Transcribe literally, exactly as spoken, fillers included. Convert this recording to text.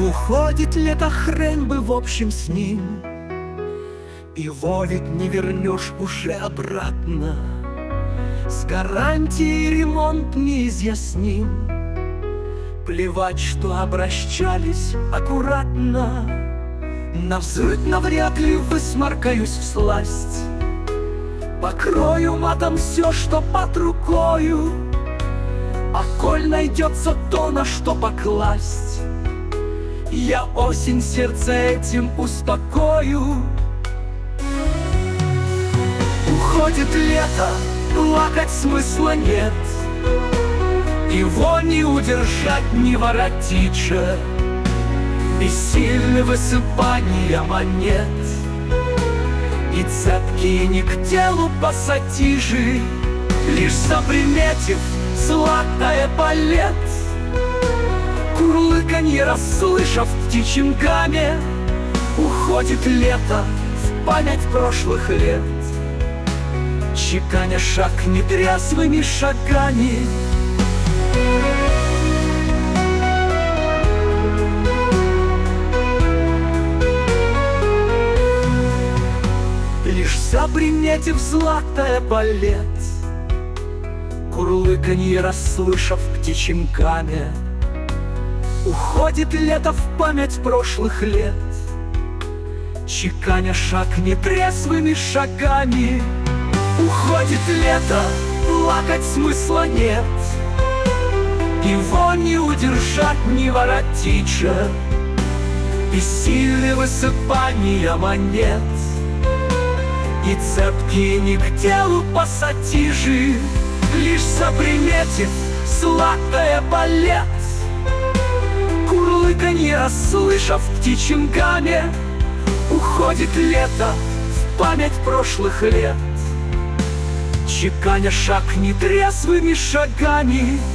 Уходит лето, хрен бы в общем с ним, его ведь не вернешь уже обратно. С гарантией ремонт неизъясним. Плевать, что обращались аккуратно. Навзрыд навряд ли высморкаюсь всласть. Покрою матом все, что под рукою, а коль найдется то, на что покласть, я осень сердце этим успокою. Уходит лето, плакать смысла нет, его не удержать, не воротить же. Бессильны высыпания монет и цепкие не к телу пассатижи. Лишь заприметив златое палет, курлыканье расслышав в птичьем гаме, уходит лето в память прошлых лет, чеканя шаг нетрезвыми шагами. Лишь заприметив златое палет, курлыканье расслышав в птичьем гаме, уходит лето в память прошлых лет, чеканя шаг нетрезвыми шагами. Уходит лето, плакать смысла нет, его не удержать, не воротить же. Бессильны высыпания монет и цепкие не к телу пассатижи. Лишь заприметив златое палет, курлыканье расслышав в птичьем гаме, уходит лето в память прошлых лет, чеканя шаг нетрезвыми шагами.